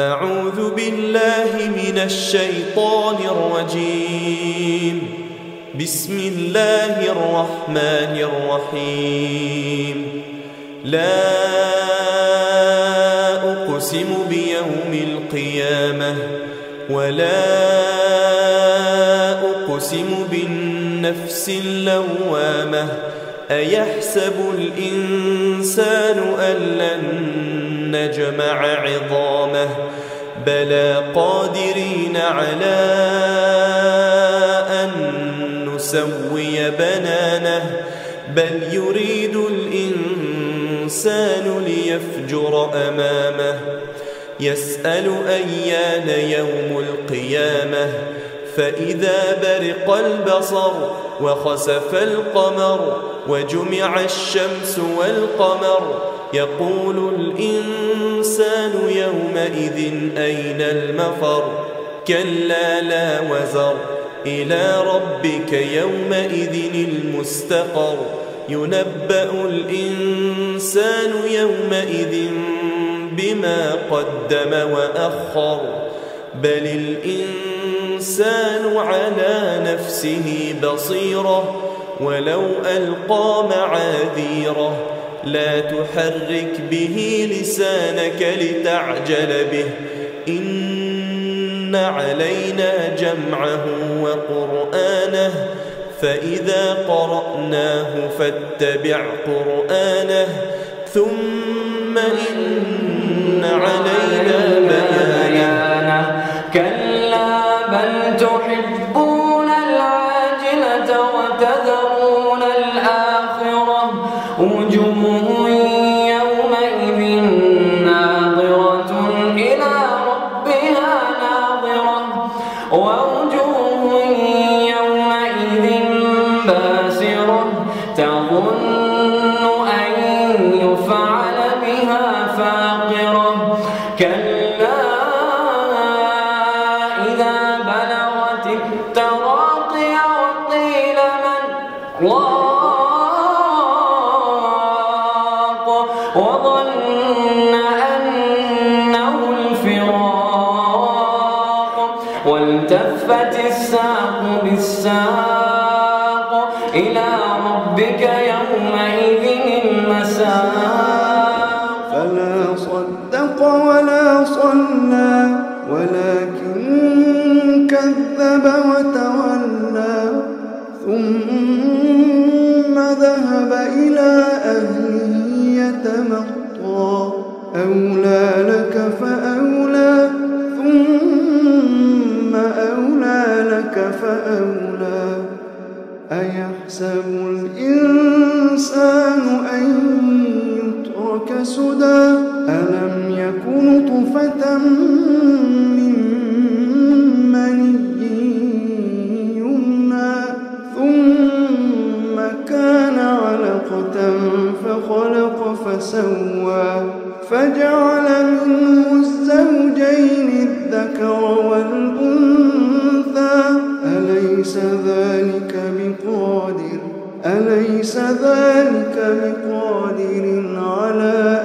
أعوذ بالله من الشيطان الرجيم. بسم الله الرحمن الرحيم. لا أقسم بيوم القيامة ولا أقسم بالنفس اللوامة. أيحسب الإنسان أن لن نجمع عظامه بلى قادرين على أن نسوي بنانه بل يريد الإنسان ليفجر أمامه يسأل أيان يوم القيامة فإذا برق البصر وخسف القمر وجمع الشمس والقمر يقول الإنسان يومئذ أين المفر كلا لا وزر إلى ربك يومئذ المستقر ينبأ الإنسان يومئذ بما قدم وأخر بل الإنسان على نفسه بصيرة ولو ألقى معاذيره لا تحرك به لسانك لتعجل به إن علينا جمعه وقرآنه فإذا قرأناه فاتبع قرآنه ثم إن علينا بيانه كلا بل تحبون العاجلة وتذرون الآخرة وجوه يومئذ ناظرة إلى ربها ناظرة ووجوه يومئذ باسرة تظن أن يفعل بها فاقرة كلا إذا بلغت التراقي وقيل من راق وظن أنه الفراق والتفت الساق بالساق إلى ربك يومئذ المساق فلا صدق ولا صلى ولكن كذب وتولى ثم ذهب إلى أهله يتمطى أولى لك فأولى ثم أولى لك فأولى أيحسب الإنسان أن يترك سدى ألم يكن طفة من مني يمنى ثم كان علقة فخلق فسوى فجعل منه الزوجين الذكر والأنثى أليس ذلك بقادر على